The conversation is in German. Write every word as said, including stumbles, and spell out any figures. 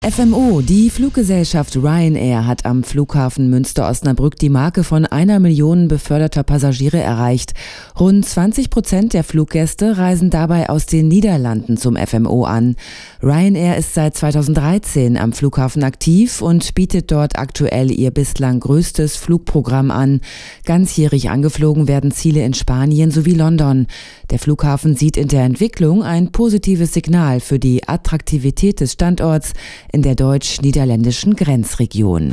F M O, die Fluggesellschaft Ryanair, hat am Flughafen Münster-Osnabrück die Marke von einer Million beförderter Passagiere erreicht. Rund zwanzig Prozent der Fluggäste reisen dabei aus den Niederlanden zum F M O an. Ryanair ist seit zweitausenddreizehn am Flughafen aktiv und bietet dort aktuell ihr bislang größtes Flugprogramm an. Ganzjährig angeflogen werden Ziele in Spanien sowie London. Der Flughafen sieht in der Entwicklung ein positives Signal für die Attraktivität des Standorts in der deutsch-niederländischen Grenzregion.